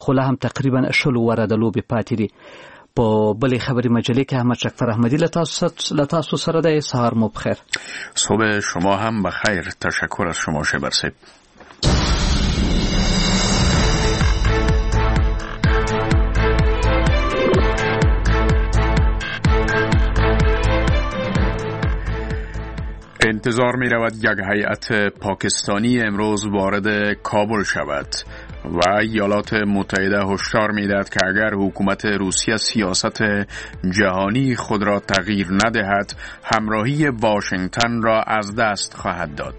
خو لا هم تقریبا 20 وره د لوبې پاتې دي. په بلې خبري مجلې کې احمد شکفر احمدی له تاسو سره دی. سهار مو بخیر. صبح شما هم بخیر. تشکر از شما شبر صاحب. انتظار می رود یک هیئت پاکستانی امروز وارد کابل شود و ایالات متحده هشدار می دهد که اگر حکومت روسیه سیاست جهانی خود را تغییر ندهد همراهی واشنگتن را از دست خواهد داد.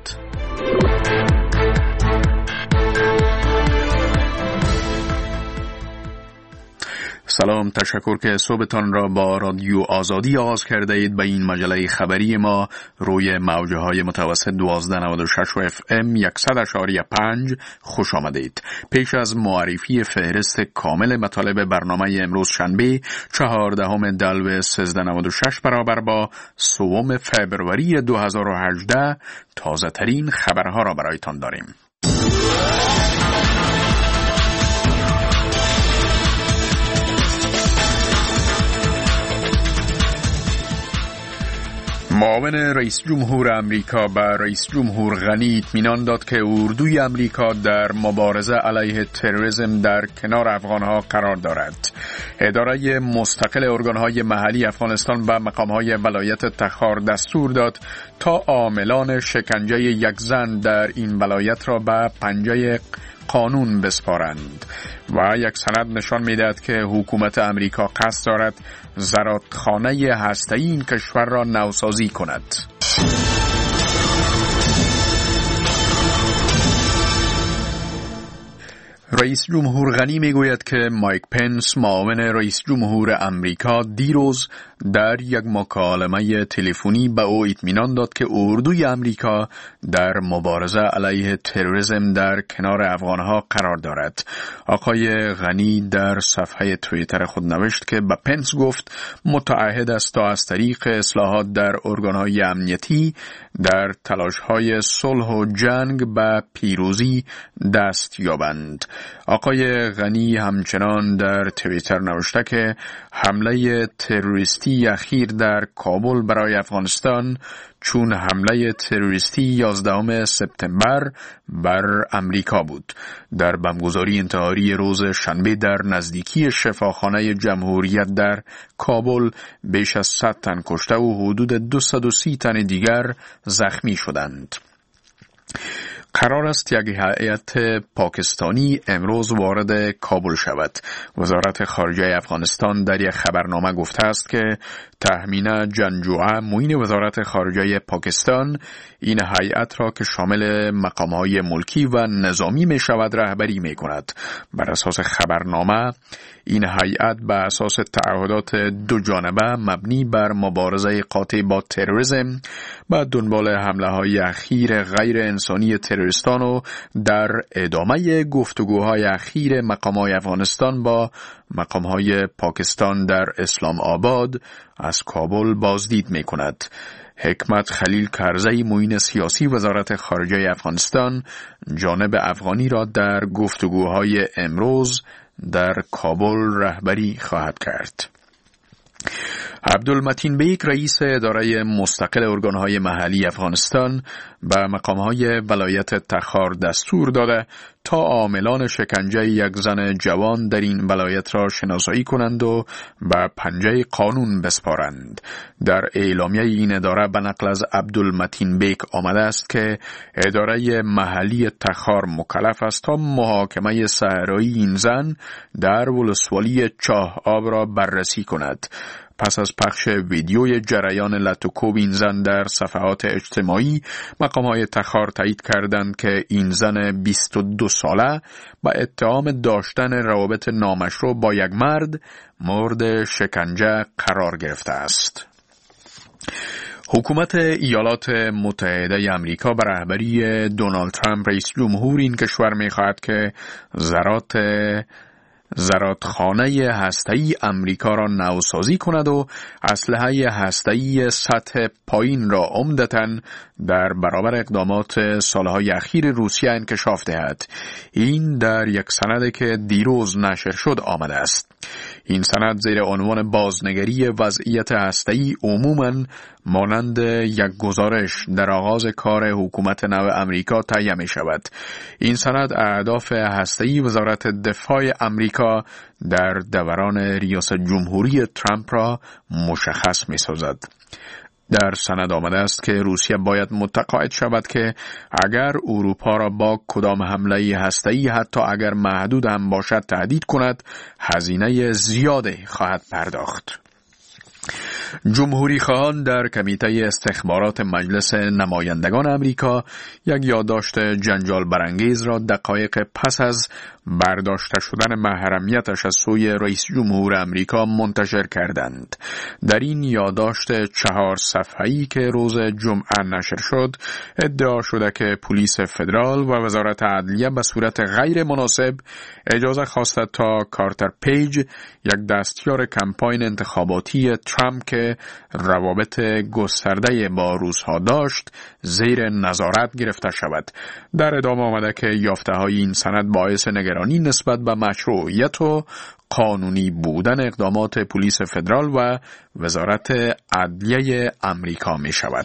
سلام، تشکر که صبحتان را با رادیو آزادی آغاز کرده اید. به این مجله خبری ما روی موجه های متوسط 1296 و FM 100.5 خوش آمدید. پیش از معرفی فهرست کامل مطالب برنامه امروز شنبه 14 دلو 1396 برابر با 3 فبروری 2018 تازه ترین خبرها را برایتان داریم. معاون رئیس جمهور امریکا به رئیس جمهور غنی اطمینان داد که اردوی امریکا در مبارزه علیه تروریسم در کنار افغانها قرار دارد. اداره مستقل ارگانهای محلی افغانستان به مقامهای ولایت تخار دستور داد تا عاملان شکنجه یک زن در این ولایت را به پنجه قانون بسپارند و یک سند نشان می‌دهد که حکومت امریکا قصد دارد زرادخانه هسته‌ای این کشور را نوسازی کند. رئیس جمهور غنی میگوید که مایک پنس معاون رئیس جمهور امریکا دیروز در یک مکالمه تلفنی به او اطمینان داد که اردوی امریکا در مبارزه علیه تروریسم در کنار افغانها قرار دارد. آقای غنی در صفحه توییتر خود نوشت که به پنس گفت متعهد است تا از طریق اصلاحات در ارگانهای امنیتی در تلاش‌های صلح و جنگ به پیروزی دست یابند. آقای غنی همچنان در توییتر نوشته که حمله تروریستی اخیر در کابل برای افغانستان چون حمله تروریستی 11 سپتامبر بر امریکا بود. در بمبگذاری انتحاری روز شنبه در نزدیکی شفاخانه جمهوریت در کابل بیش از 100 تن کشته و حدود 230 تن دیگر زخمی شدند. قرار است یک هیئت پاکستانی امروز وارد کابل شود. وزارت خارجه افغانستان در یک خبرنامه گفته است که تهمینه جنجوعه معین وزارت خارجه پاکستان این هیئت را که شامل مقام‌های ملکی و نظامی می شود رهبری می کند. بر اساس خبرنامه این هیئت به اساس تعهدات دو جانبه مبنی بر مبارزه قاطع با تروریسم و دنبال حمله‌های اخیر غیر انسانی تروریستان و در ادامه گفتگوهای اخیر مقام‌های افغانستان با مقام‌های پاکستان در اسلام آباد از کابل بازدید می‌کند. حکمت خلیل کرزی معین سیاسی وزارت خارجه افغانستان جانب افغانی را در گفتگوهای امروز در کابل رهبری خواهد کرد. عبدالمتین بیک رئیس اداره مستقل ارگانهای محلی افغانستان به مقامهای ولایت تخار دستور داده تا عاملان شکنجه یک زن جوان در این ولایت را شناسایی کنند و به پنجه قانون بسپارند. در اعلامیه این اداره به نقل از عبدالمتین بیک آمده است که اداره محلی تخار مکلف است تا محاکمه صحرایی این زن در ولسوالی چاه آب را بررسی کند. پس از پخش ویدیوی جریان لطوکوب این زن در صفحات اجتماعی، مقام‌های تخار تایید کردند که این زن 22 ساله با اتهام داشتن روابط نامشروع با یک مرد مورد شکنجه قرار گرفته است. حکومت ایالات متحده آمریکا به رهبری دونالد ترامپ رئیس جمهور این کشور می‌خواهد که ذرات زرادخانه هسته‌ای امریکا را نوسازی کند و اسلحه هسته‌ای سطح پایین را عمدتاً در برابر اقدامات سالهای اخیر روسیه انکشاف دهد. این در یک سند که دیروز نشر شد آمده است. این سند زیر عنوان بازنگری وضعیت هسته‌ای عموماً مانند یک گزارش در آغاز کار حکومت نو امریکا تهیه می شود. این سند اهداف هسته‌ای وزارت دفاع امریکا در دوران ریاست جمهوری ترامپ را مشخص می سازد. در سند آمده است که روسیه باید متقاعد شود که اگر اروپا را با کدام حمله هسته‌ای حتی اگر محدود هم باشد تهدید کند، هزینه زیادی خواهد پرداخت. جمهوری خواهان در کمیته استخبارات مجلس نمایندگان امریکا یک یادداشت جنجال برانگیز را دقایق پس از برداشته شدن محرمیتش از سوی رئیس جمهور امریکا منتشر کردند. در این یادداشت 4 صفحه‌ای که روز جمعه نشر شد، ادعا شده که پلیس فدرال و وزارت عدلیه به صورت غیر مناسب اجازه خواسته تا کارتر پیج، یک دستیار کمپاین انتخاباتی ترامپ که روابط گسترده با روس‌ها داشت، زیر نظارت گرفته شود. در ادامه آمده که یافته‌های این سند باعث نگرانی نسبت به مشروعیت و قانونی بودن اقدامات پلیس فدرال و وزارت عدلیه امریکا می شود.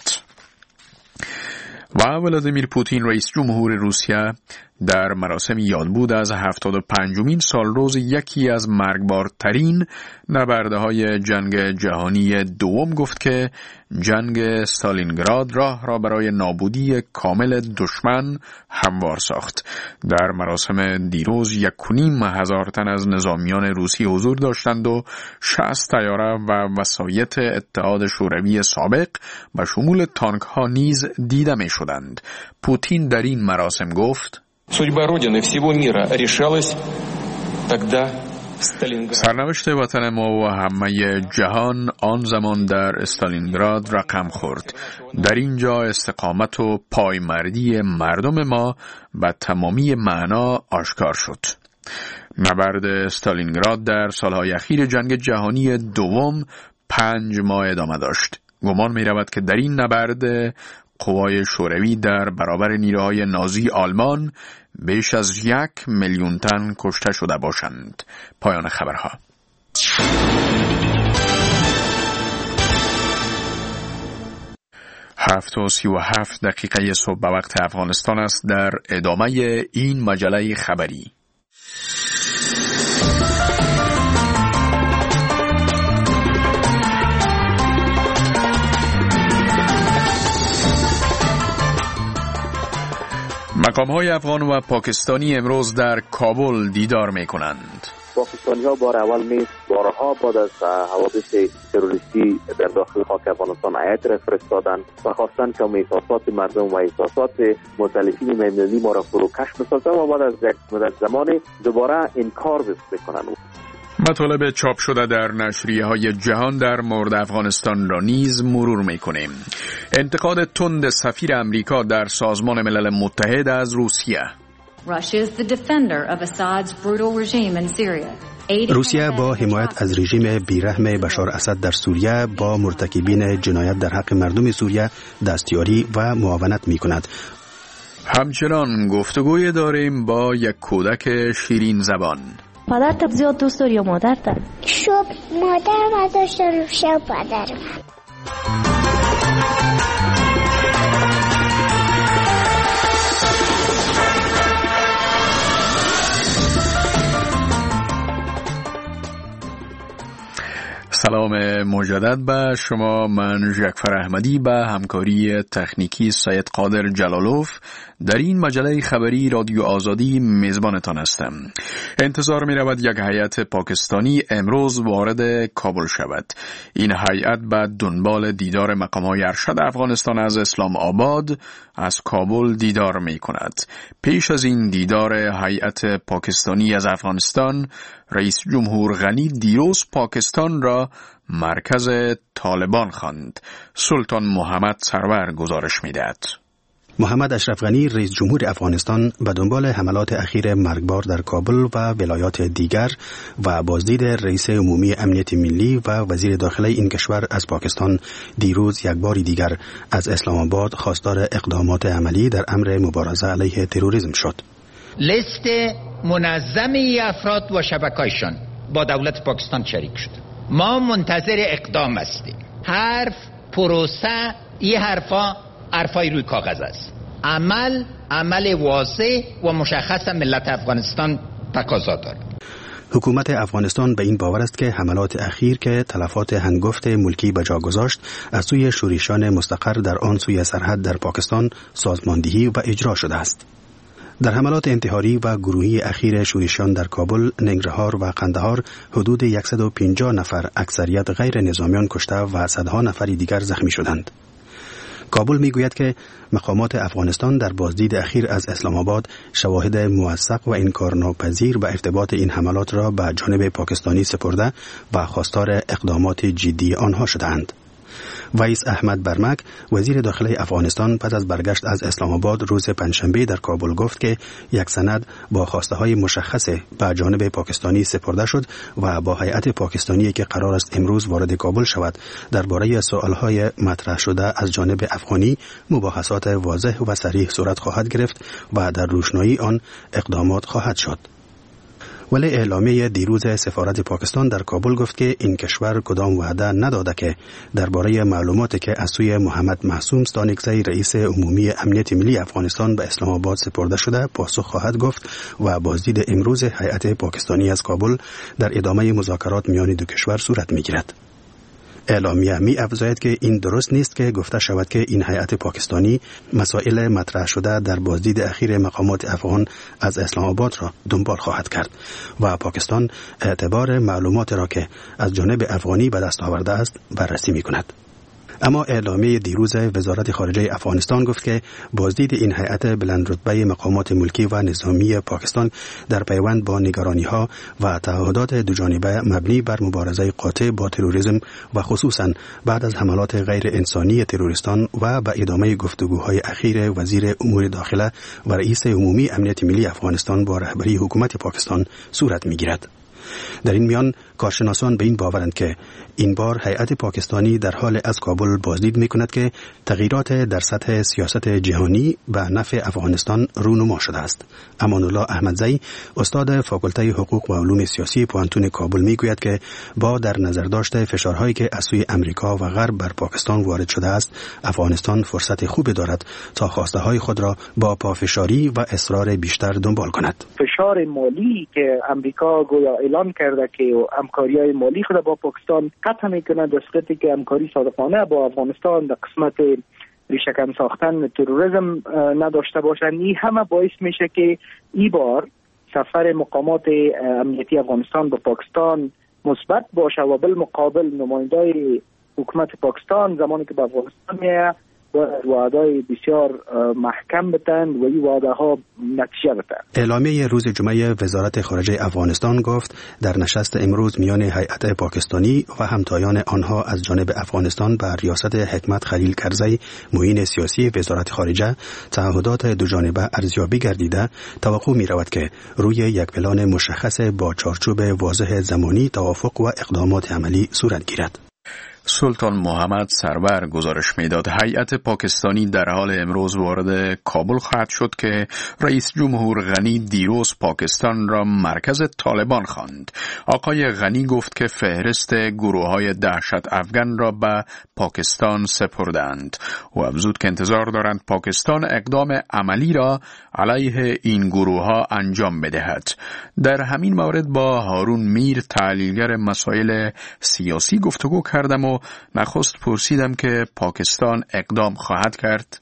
و ولادیمیر پوتین رئیس جمهور روسیه در مراسم یادبود از 75مین سالروز یکی از مرگبارترین نبردهای جنگ جهانی دوم گفت که جنگ استالینگراد راه را برای نابودی کامل دشمن هموار ساخت. در مراسم دیروز 1,500 تن از نظامیان روسی حضور داشتند و 60 طیاره و وسایط اتحاد شوروی سابق به شمول تانک ها نیز دیده می شدند. پوتین در این مراسم گفت: سرنوشت وطن ما و همه جهان آن زمان در استالینگراد رقم خورد. در اینجا استقامت و پایمردی مردم ما به تمامی معنا آشکار شد. نبرد استالینگراد در سالهای اخیر جنگ جهانی دوم 5 ماه ادامه داشت. گمان می رود که در این نبرد قوای شوروی در برابر نیروهای نازی آلمان بیش از 1,000,000 تن کشته شده باشند. پایان خبرها. 7:37 صبح به وقت افغانستان است. در ادامه این مجله خبری مقام‌های افغان و پاکستانی امروز در کابل دیدار می‌کنند. پاکستانی‌ها بار اول نیز بارها بعد از حوادث تروریستی در داخل خاک افغانستان هیئت را فرستادند و خواستند که احساسات مردم و احساسات مؤتلفین ملی ما را فروکش بسازند و بعد از یک مدت زمان دوباره انکار بکنند. مطالب چاپ شده در نشریه‌های جهان در مورد افغانستان را نیز مرور می‌کنیم. انتقاد تند سفیر امریکا در سازمان ملل متحد از روسیه. روسیه با حمایت از رژیم بیرحم بشار اسد در سوریه با مرتکبین جنایت در حق مردم سوریه دستیاری و معاونت می‌کند. همچنان گفتگوی داریم با یک کودک شیرین زبان. پدرت زیاد دوست داری یا مادرت؟ شب مادرم دوست دارم، شب پدرم. سلام مجدد به شما. من جعفر احمدی به همکاری تکنیکی سید قادر جلالوف در این مجله خبری رادیو آزادی میزبانتان هستم. انتظار می رود یک هیئت پاکستانی امروز وارد کابل شود. این هیئت به دنبال دیدار مقام‌های ارشد افغانستان از اسلام آباد از کابل دیدار می کند. پیش از این دیدار هیئت پاکستانی از افغانستان، رئیس جمهور غنی دیروز پاکستان را مرکز طالبان خواند. سلطان محمد سرور گزارش می‌دهد. محمد اشرف غنی رئیس جمهور افغانستان به دنبال حملات اخیر مرگبار در کابل و ولایات دیگر و بازدید رئیس عمومی امنیت ملی و وزیر داخله این کشور از پاکستان دیروز یک بار دیگر از اسلام آباد خواستار اقدامات عملی در امر مبارزه علیه تروریسم شد. لیست منظمی افراد و شبکه‌هایشان با دولت پاکستان شریک شد. ما منتظر اقدام هستیم. حرف پروسه این حرفای روی کاغذ است. عمل واضح و مشخص ملت افغانستان تقاضا دارد. حکومت افغانستان به این باور است که حملات اخیر که تلفات هنگفت ملکی به جا گذاشت از سوی شورشیان مستقر در آن سوی سرحد در پاکستان سازماندهی و اجرا شده است. در حملات انتحاری و گروهی اخیر شورشیان در کابل، ننگرهار و قندهار حدود 150 نفر اکثریت غیر نظامیان کشته و صدها نفر دیگر زخمی شدند. کابل میگوید که مقامات افغانستان در بازدید اخیر از اسلام آباد شواهد موثق و انکارناپذیر به ارتباط این حملات را به جانب پاکستانی سپرده و خواستار اقدامات جدی آنها شدند. ویس احمد برمک وزیر داخله افغانستان پس از برگشت از اسلام آباد روز پنجشنبه در کابل گفت که یک سند با خواسته های مشخص به جانب پاکستانی سپرده شد و با هیئت پاکستانی که قرار است امروز وارد کابل شود درباره سوالهای مطرح شده از جانب افغانی مباحثات واضح و صریح صورت خواهد گرفت و در روشنایی آن اقدامات خواهد شد. ولی اعلامیه دیروز سفارت پاکستان در کابل گفت که این کشور کدام وعده نداده که درباره معلوماتی که از سوی محمد معصوم ستانکزی رئیس عمومی امنیت ملی افغانستان به اسلام آباد سپرده شده پاسخ خواهد گفت و بازدید امروز هیئت پاکستانی از کابل در ادامه مذاکرات میان دو کشور صورت میگیرد. اعلامیه می افزاید که این درست نیست که گفته شود که این هیئت پاکستانی مسائل مطرح شده در بازدید اخیر مقامات افغان از اسلام آباد را دنبال خواهد کرد و پاکستان اعتبار معلومات را که از جانب افغانی به دست آورده است بررسی می کند. اما اعلامیه دیروز وزارت خارجه افغانستان گفت که بازدید این هیئت بلند رتبه مقامات ملکی و نظامی پاکستان در پیوند با نگرانی‌ها و تعهدات دوجانبه مبنی بر مبارزه قاطع با تروریسم و خصوصاً بعد از حملات غیر انسانی تروریستان و به ادامه گفتگوهای اخیر وزیر امور داخله و رئیس عمومی امنیت ملی افغانستان با رهبری حکومت پاکستان صورت می‌گیرد. در این میان کارشناسان به این باورند که این بار هیئت پاکستانی در حال از کابل بازدید می‌کند که تغییرات در سطح سیاست جهانی به نفع افغانستان رونما شده است. امان الله احمدزی استاد فاکولته حقوق و علوم سیاسی پوهنتون کابل میگوید که با در نظر داشته فشارهایی که از سوی امریکا و غرب بر پاکستان وارد شده است، افغانستان فرصت خوبی دارد تا خواسته‌های خود را با پافشاری و اصرار بیشتر دنبال کند. فشار مالی که امریکا گویا اعلان کرده که همکاری‌های مالی خود با پاکستان قطع می‌کند، در صورتی که همکاری صادقانه با افغانستان در قسمت ریشه‌کن ساختن تروریسم نداشته باشند، این همه باعث میشه که این بار سفر مقامات امنیتی افغانستان به پاکستان مثبت باشه و بالمقابل نمایندای حکومت پاکستان زمانی که به افغانستان میاد وعده‌های بسیار محکم بتند و این وعده‌ها نتیجه بتند. اعلامیه روز جمعه وزارت خارجه افغانستان گفت در نشست امروز میان هیئت پاکستانی و همتایان آنها از جانب افغانستان به ریاست حکمت خلیل کرزی معین سیاسی وزارت خارجه تعهدات دوجانبه ارزیابی گردیده، توقع می‌رود که روی یک پلان مشخص با چارچوب واضح زمانی توافق و اقدامات عملی صورت گیرد. سلطان محمد سرور گزارش میداد هیئت پاکستانی در حال امروز وارد کابل خواهد شد که رئیس جمهور غنی دیروز پاکستان را مرکز طالبان خواند. آقای غنی گفت که فهرست گروه‌های دهشت افغان را به پاکستان سپردند و افزود که انتظار دارند پاکستان اقدام عملی را علیه این گروه‌ها انجام بدهد. در همین مورد با هارون میر تحلیلگر مسائل سیاسی گفتگو کردم و نخست پرسیدم که پاکستان اقدام خواهد کرد.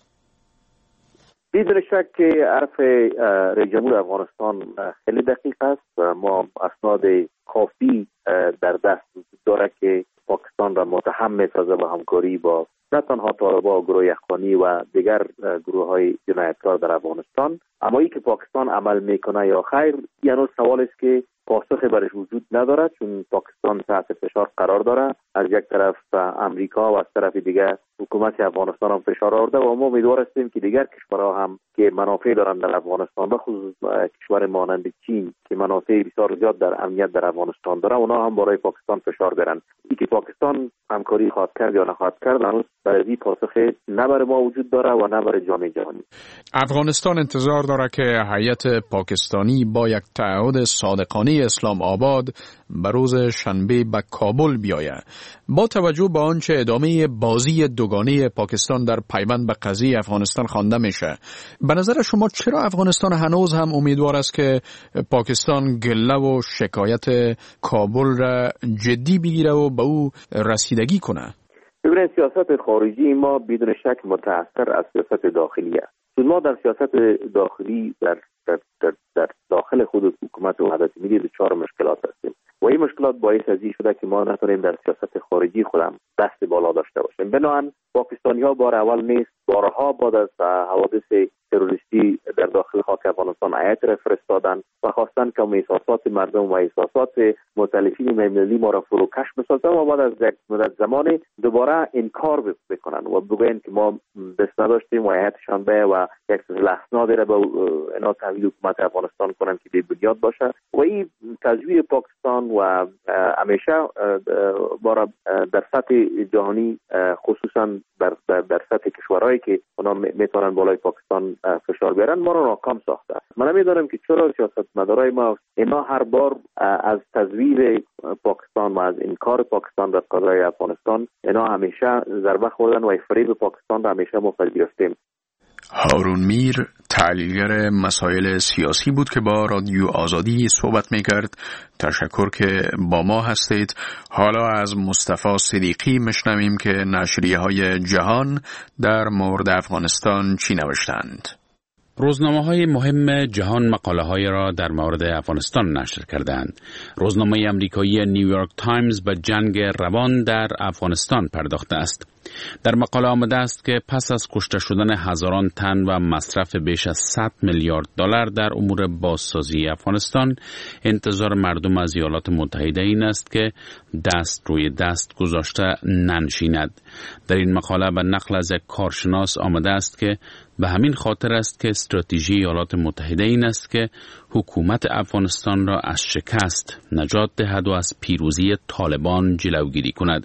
بدون شک که حرف رئیس جمهور افغانستان خیلی دقیق است. ما اسناد کافی در دست داره که پاکستان را متهم می‌سازه به همکاری با نه تنها طالبان، گروه یخوانی و دیگر گروه های جنایتکار در افغانستان. اما ای که پاکستان عمل میکنه یا خیر، یعنی سوال است که پاسخی برش وجود ندارد، چون پاکستان تحت فشار قرار داره. از یک طرف امریکا و از طرف دیگر حکومت افغانستان هم فشار آورده و ما امیدوار هستیم که دیگر کشورها هم که منافع دارند در افغانستان، به خصوص کشور مانند چین که منافع بسیار زیاد در امنیت در افغانستان داره، اونا هم برای پاکستان فشار بیارن. اینکه پاکستان همکاری خواهد کرد یا نخواهد کرد، هنوز برای پاسخی نه برای ما وجود داره و نه برای جامعه جهانی. افغانستان انتظار داره که هیئت پاکستانی با یک تعهد صادقانه اسلام آباد به روز شنبه به کابل بیاید. با توجه به آنچه ادامه بازی دوگانه پاکستان در پیوند به قضیه افغانستان خوانده میشه، به نظر شما چرا افغانستان هنوز هم امیدوار است که پاکستان گله و شکایت کابل را جدی بگیره و به او رسیدگی کنه؟ ببینید، سیاست خارجی ما بدون شک متأثر از سیاست داخلی است. ما در سیاست داخلی در داخل خود حکومت وحدت ملی دچار مشکلات هستیم و این مشکلات باعث از این شده که ما نتونیم در سیاست خارجی خودم دست بالا داشته باشیم. بنابراین پاکستانی ها بار اول نیست، بارها بعد از حوادث تروریستی در داخل خاک افغانستان هیئت را فرستادن و خواستن که احساسات مردم و احساسات مؤتلفین ملی ما را فروکش بسازن و بعد از یک مدت زمان دوباره انکار بکنن و بگوین که ما دست نداشتیم و هیئتشان به و یک لحظنادی را به اینا تحویل حکومت افغانستان کنن که بی بنیاد باشه و این تزویر پاکستان و همیشه بارا در سطح جهانی، خصوصا در سطح کشورهایی که اونا میتونن بالای پاکستان فشار بیارن، ما رو ناکام ساخته. من میدونم که چرا سیاستمدارای ما اینا هر بار از تزویر پاکستان و از انکار پاکستان در قضیه افغانستان اینا همیشه ضربه خوردن و فریب پاکستان را همیشه ما پذیرفتیم. هارون میر تحلیلگر مسائل سیاسی بود که با رادیو آزادی صحبت میکرد. تشکر که با ما هستید. حالا از مصطفی صدیقی میشنویم که نشریه‌های جهان در مورد افغانستان چی نوشتند. روزنامه‌های مهم جهان مقاله‌های را در مورد افغانستان نشر کردند. روزنامه آمریکایی نیویورک تایمز به جنگ روان در افغانستان پرداخته است. در مقاله آمده است که پس از کشته شدن هزاران تن و مصرف بیش از 100 میلیارد دلار در امور بازسازی افغانستان، انتظار مردم از ایالات متحده این است که دست روی دست گذاشته ننشیند. در این مقاله به نقل از یک کارشناس آمده است که به همین خاطر است که استراتژی ایالات متحده این است که حکومت افغانستان را از شکست نجات دهد و از پیروزی طالبان جلوگیری کند.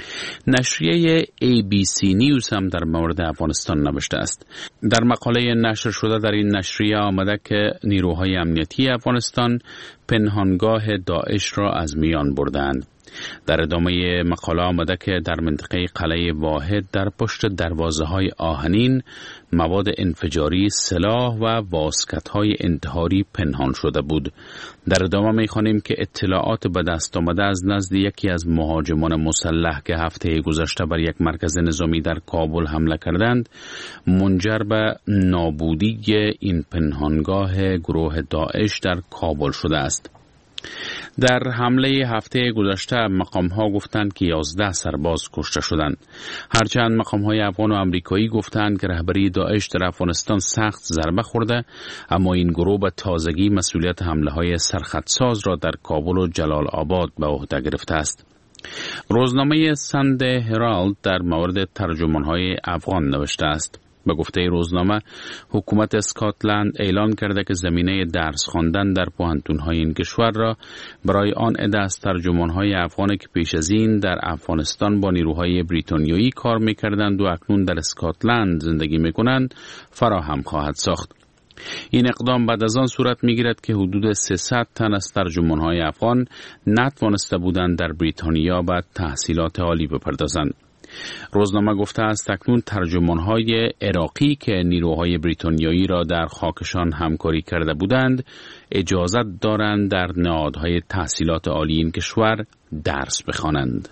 نشریه ABC نیوز هم در مورد افغانستان نوشته است. در مقاله نشر شده در این نشریه آمده که نیروهای امنیتی افغانستان پنهانگاه داعش را از میان بردند. در ادامه مقاله آمده که در منطقه قلعه واحد در پشت دروازه‌های آهنین مواد انفجاری، سلاح و واسکت‌های انتحاری پنهان شده بود. در ادامه می‌خوانیم که اطلاعات به دست آمده از نزد یکی از مهاجمان مسلح که هفته گذشته بر یک مرکز نظامی در کابل حمله کردند، منجر به نابودی این پنهانگاه گروه داعش در کابل شده است. در حمله هفته گذشته مقام‌ها گفتند که 11 سرباز کشته شدند. هرچند مقام‌های افغان و آمریکایی گفتند که رهبری داعش در افغانستان سخت ضربه خورده، اما این گروه به تازگی مسئولیت حمله‌های سرخطساز را در کابل و جلال آباد به عهده گرفته است. روزنامه ساندی هرالد در مورد ترجمان‌های افغان نوشته است. به گفته روزنامه، حکومت اسکاتلند اعلان کرده که زمینه درس خواندن در پوهنتون‌های این کشور را برای آن عده از ترجمان‌های افغانی که پیش از این در افغانستان با نیروهای بریتانیایی کار می‌کردند و اکنون در اسکاتلند زندگی می‌کنند فراهم خواهد ساخت. این اقدام بعد از آن صورت می‌گیرد که حدود 300 تن از ترجمان‌های افغان نتوانسته بودند در بریتانیا به تحصیلات عالی بپردازند. روزنامه گفته است اکنون ترجمان‌های عراقی که نیروهای بریتانیایی را در خاکشان همکاری کرده بودند اجازت دارند در نهادهای تحصیلات عالی این کشور درس بخوانند.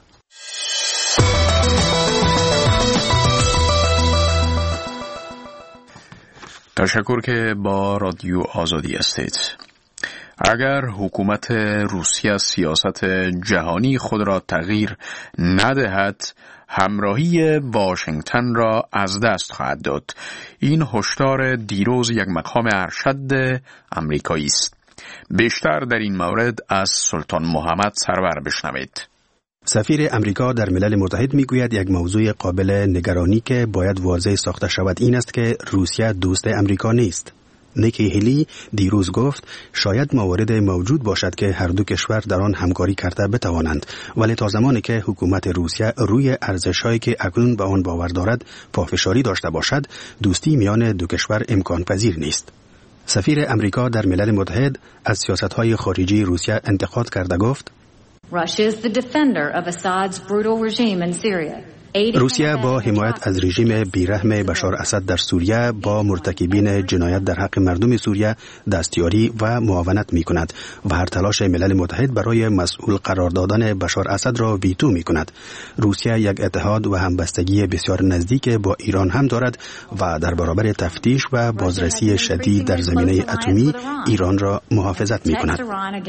تشکر که با رادیو آزادی هستید. اگر حکومت روسیه سیاست جهانی خود را تغییر ندهد، همراهی واشنگتن را از دست خواهد داد. این هشدار دیروز یک مقام ارشد امریکایی است. بیشتر در این مورد از سلطان محمد سرور بشنوید. سفیر امریکا در ملل متحد میگوید یک موضوع قابل نگرانی که باید واضح ساخته شود این است که روسیه دوست امریکا نیست. نیکی هیلی دیروز گفت شاید موارد موجود باشد که هر دو کشور در آن همکاری کرده بتوانند، ولی تا زمانی که حکومت روسیه روی ارزش‌هایی که اکنون به آن باور دارد پافشاری داشته باشد، دوستی میان دو کشور امکان پذیر نیست. سفیر امریکا در ملل متحد از سیاست‌های خارجی روسیه انتقاد کرده گفت روسیه با حمایت از رژیم بیرحم بشار اسد در سوریه با مرتکبین جنایت در حق مردم سوریه دستیاری و معاونت می کند و هر تلاش ملل متحد برای مسئول قرار دادن بشار اسد را ویتو می کند. روسیه یک اتحاد و همبستگی بسیار نزدیک با ایران هم دارد و در برابر تفتیش و بازرسی شدید در زمینه اتمی ایران را محافظت می کند.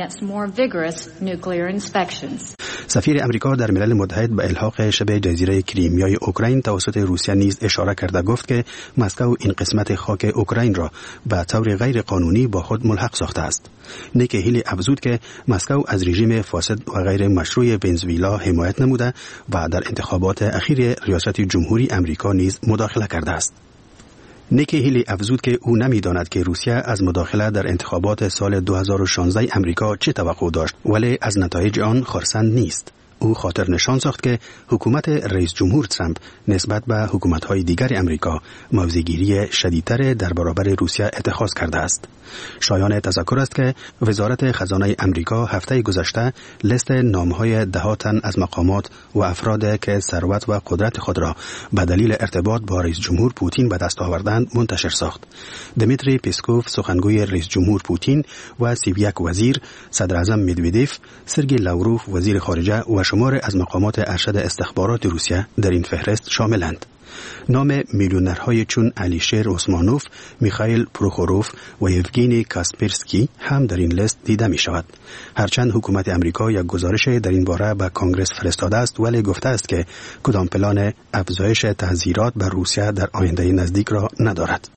سفیر امریکا در ملل متحد به الحاق شبه جزیره کریمیای اوکراین توسط روسیه نیز اشاره کرده گفت که مسکو این قسمت خاک اوکراین را به طور غیر قانونی با خود ملحق ساخته است. نیکی هیلی افزود که مسکو از رژیم فاسد و غیر مشروع ونزوئلا حمایت نموده و در انتخابات اخیر ریاست جمهوری امریکا نیز مداخله کرده است. نیکی هیلی افزود که او نمی‌داند که روسیه از مداخله در انتخابات سال 2016 امریکا چه توقع داشت، ولی از نتایج آن خرسند نیست. او خاطر نشان ساخت که حکومت رئیس جمهور ترامپ نسبت به حکومت‌های دیگر امریکا موضع‌گیری شدیدتر در برابر روسیه اتخاذ کرده است. شایان تذکر است که وزارت خزانه امریکا هفته گذشته لیست نام‌های ده تن از مقامات و افراد که ثروت و قدرت خود را به دلیل ارتباط با رئیس جمهور پوتین به دست آوردند منتشر ساخت. دمیتری پسکوف سخنگوی رئیس جمهور پوتین و سیویاک وزیر، صدر اعظم مدودیف، سرگئی لاوروف وزیر خارجه و شمار از مقامات ارشد استخبارات روسیه در این فهرست شاملند. نام میلیونرهای چون الیشیر اوسمانوف، میخائیل پروخوروف و یوگینی کاسپرسکی هم در این لیست دیده می شود. هرچند حکومت امریکا یک گزارش در این باره به کنگره فرستاده است، ولی گفته است که کدام پلان افزایش تحذیرات بر روسیه در آینده نزدیک را ندارد.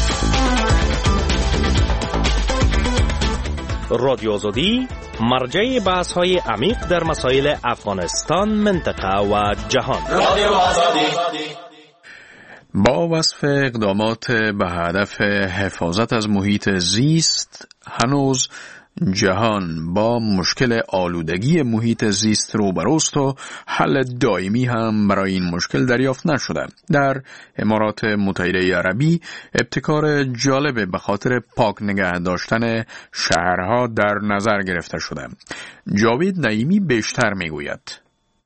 رادیو آزادی مرجع بحث‌های عمیق در مسائل افغانستان، منطقه و جهان. رادیو آزادی با وصف اقدامات به هدف حفاظت از محیط زیست، هنوز جهان با مشکل آلودگی محیط زیست روبروست و حل دائمی هم برای این مشکل دریافت نشده. در امارات متحده عربی ابتکار جالب به خاطر پاک نگه داشتن شهرها در نظر گرفته شده. جاوید نعیمی بیشتر میگوید.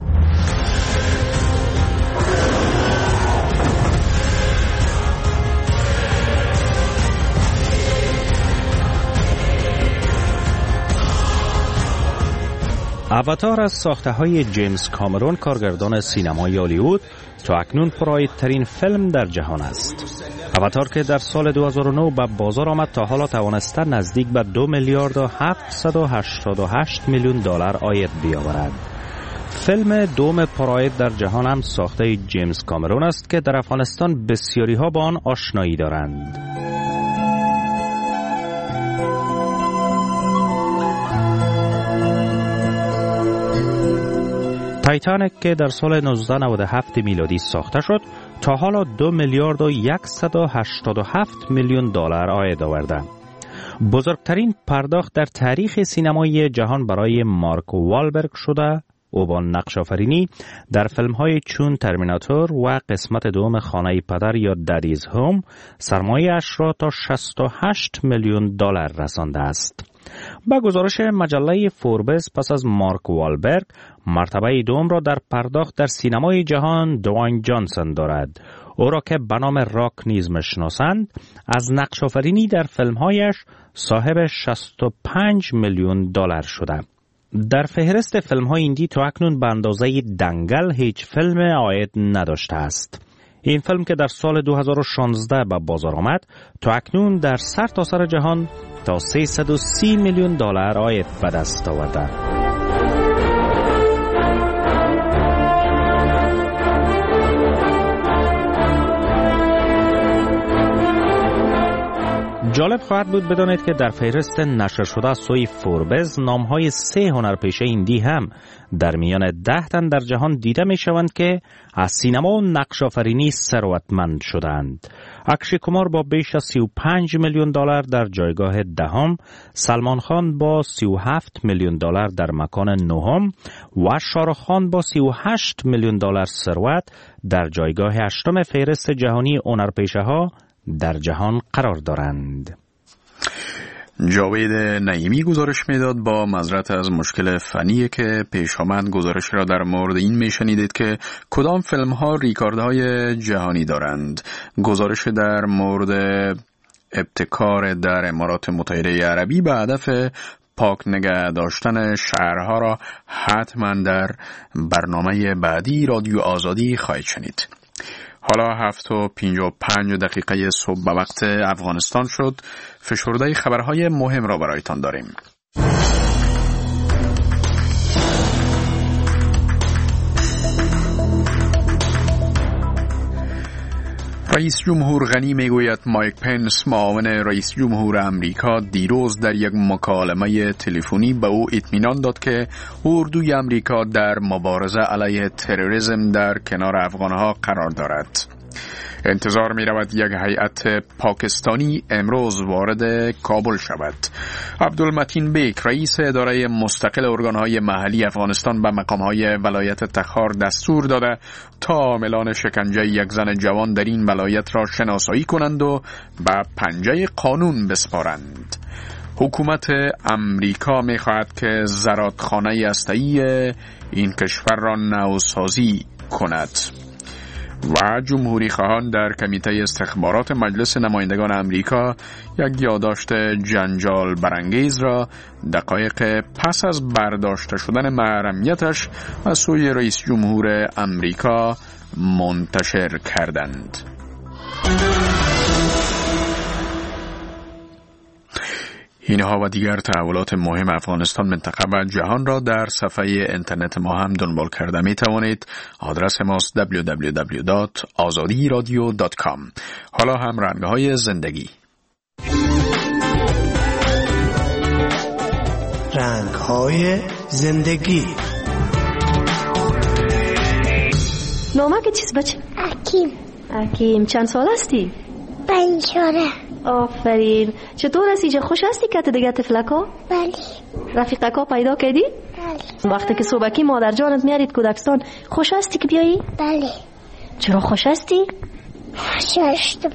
اواتار از ساخته‌های جیمز کامرون، کارگردان سینمای هالیوود، تا اکنون پرایدترین فیلم در جهان است. اواتار که در سال 2009 به بازار آمد تا حالا توانسته نزدیک به 2 میلیارد و 788 میلیون دلار عاید بیاورد. فیلم دوم پراید در جهان هم ساخته جیمز کامرون است که در افغانستان بسیاری ها با آن آشنایی دارند. تایتانیک که در سال 1997 میلادی ساخته شد تا حالا 2 میلیارد و 187 میلیون دلار عاید آورده. بزرگترین پرداخت در تاریخ سینمایی جهان برای مارک والبرگ شده. او با نقش آفرینی در فیلم‌های چون ترمیناتور و قسمت دوم خانه پدر یا دادیز هوم سرمایه‌اش را تا 68 میلیون دلار رسانده است. با گزارش مجله فوربس پس از مارک والبرگ مرتبه دوم را در پرداخت در سینمای جهان دوین جانسون دارد. او را که به نام راک نیز میشناسند، از نقش آفرینی در فیلم‌هایش صاحب 65 میلیون دلار شده. در فهرست فیلم‌های هندی تا اکنون به اندازه دنگل هیچ فیلم عاید نداشته است. این فیلم که در سال 2016 به بازار آمد تا اکنون در سرتاسر جهان تا 330 میلیون دلار عاید به دست آورده. جالب خواهد بود بدانید که در فهرست نشر شده سوی فوربس نامهای 3 هنرپیشه هندی هم در میان 10 تن در جهان دیده می شوند که از سینما و نقش آفرینی ثروتمند شدند. اکشی کمار با بیش از 35 میلیون دلار در جایگاه 10م، سلمان خان با 37 میلیون دلار در مکان 9م و شاهرخ خان با 38 میلیون دلار ثروت در جایگاه 8م فهرست جهانی هنرپیشه ها در جهان قرار دارند. جاوید نعیمی گزارش میداد. با معذرت از مشکل فنی که پیش آمد، گزارش را در مورد این میشنیدید که کدام فیلم ها ریکاردهای جهانی دارند. گزارش در مورد ابتکار در امارات متحده عربی به هدف پاک نگه داشتن شهرها را حتما در برنامه بعدی رادیو آزادی خواهید شنید. حالا 7:55 صبح به وقت افغانستان شد. فشرده خبرهای مهم را برایتان داریم. رئیس جمهور غنی میگوید مایک پنس معاون رئیس جمهور امریکا دیروز در یک مکالمه تلفنی به او اطمینان داد که اردوی امریکا در مبارزه علیه تروریسم در کنار افغانها قرار دارد. انتظار می رود یک هیئت پاکستانی امروز وارد کابل شود. عبدالمتین بیک رئیس اداره مستقل ارگانهای محلی افغانستان به مقامهای ولایت تخار دستور داده تا عاملان شکنجه یک زن جوان در این ولایت را شناسایی کنند و به پنجه قانون بسپارند. حکومت امریکا می خواهد که زرادخانه هسته‌ای این کشور را نوسازی کند. و جمهوری خواهان در کمیته استخبارات مجلس نمایندگان امریکا یک یادداشت جنجال برانگیز را دقایق پس از برداشته شدن محرمیتش از سوی رئیس جمهور امریکا منتشر کردند. اینها و دیگر تحولات مهم افغانستان، منطقه و جهان را در صفحه اینترنت ما هم دنبال کرده می توانید. آدرس ماست www.azadiradio.com. حالا هم رنگ‌های زندگی. رنگ‌های زندگی. نامه که چیز بچه؟ اکیم. چند سال هستی؟ 5 ساله. آفرین. چطور هستی؟ چه خوش هستی که دیگه طفلکا؟ بله. رفیقکا پیدا کردی؟ بله. وقتی که صبحکی مادر جانت میارید کودکستان خوش هستی که بیایی؟ بله. چرا خوش هستی؟ خوش هستم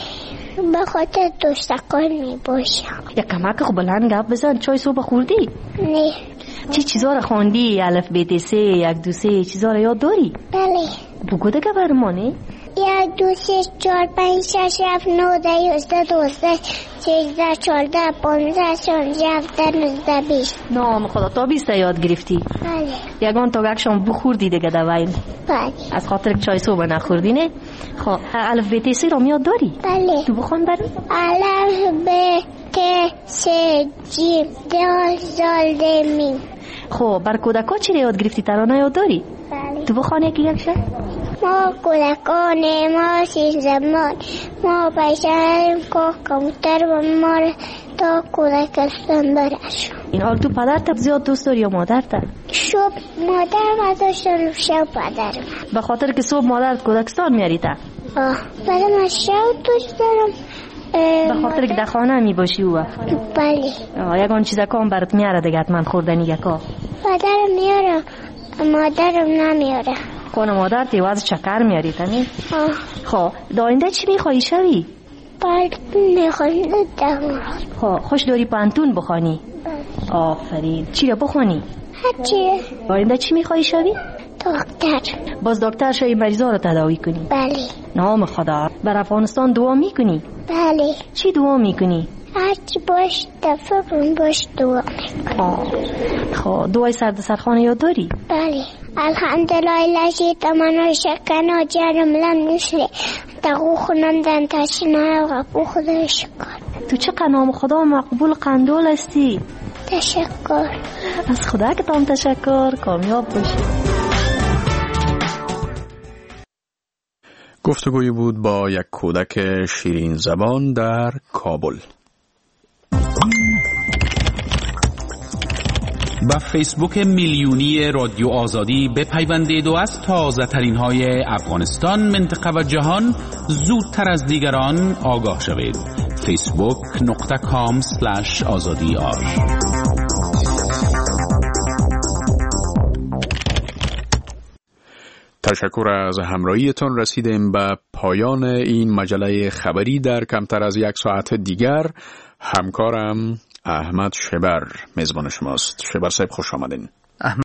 به خاطر دوستکان می باشم. یک کمک خب بلند گپ بزن. چای صبح خوردی؟ نه. چی چیزا رو خوندی؟ الف ب ت س 1 2 3 چیزا رو یاد داری؟ بله. بگو دیگه برمانه. 1 2 3 4 5 6 7 9 10 11 12 13 14 15 16 17 19 20. نام خدا تا 20 یاد گرفتی؟ بله. یگان تا گکشان بخوردی دیگه دواین؟ بله. از خاطر چای صبح نخوردی نه؟ خب الف ب ت س رو یاد داری؟ بله. تو بخون برام. الف ب ت س ج د ذ د م. خب بر کودکا چی یاد گرفتی؟ ترانه یاد داری؟ بله. تو بخون یکی گکشه؟ ما کودکان ما سین زمان ما بشریم که کمتر و مار تا کودکستان برش. این حال تو پدرت زیاد دوست داری یا مادرت؟ صبح مادرم داشتم شب پدرم. به خاطر که صبح مادرت کودکستان میاری تا؟ بعد من شب دوست دارم. به خاطر که در خانه می باشی او وقت؟ بله. یکان چیزکان برات میاره دیگه حتما خوردنی یکا؟ پدرم میاره مادرم نمیاره. کنه مادر تیواز چکر میاری تنی؟ خب داینده چی میخوایی شوی؟ میخوایی دهوران. خب خوش داری پانتون بخوانی؟ آفرین. چی رو بخوانی؟ هرچی. داینده چی میخوایی شوی؟ دکتر. باز دکتر شوی مریضا رو تداوی کنی؟ بله. نام خدا. بر افغانستان دعا میکنی؟ بله. چی دعا میکنی؟ هرچی باش دفعون باش دعا میکنی. خب دعای سرخانه یاد داری؟ بله. الحمدلله لشی تمنا شکنا جرم لم نشلی تقو خونندن تشنه و خدا شکر. تو چقدر نام خدا مقبول قندول هستی؟ تشکر. از خدا که تام تشکر. کامیاب باشی. گفتگوی بود با یک کودک شیرین زبان در کابل. با فیسبوک میلیونی رادیو آزادی بپیوندید و از تازه ترین های افغانستان، منطقه و جهان زودتر از دیگران آگاه شوید. facebook.com/azadi.ar. تشکر از همراهیتان. رسیدیم به پایان این مجله خبری. در کمتر از یک ساعت دیگر همکارم احمد شبر میزبان شماست. شبر صاحب خوش آمدین.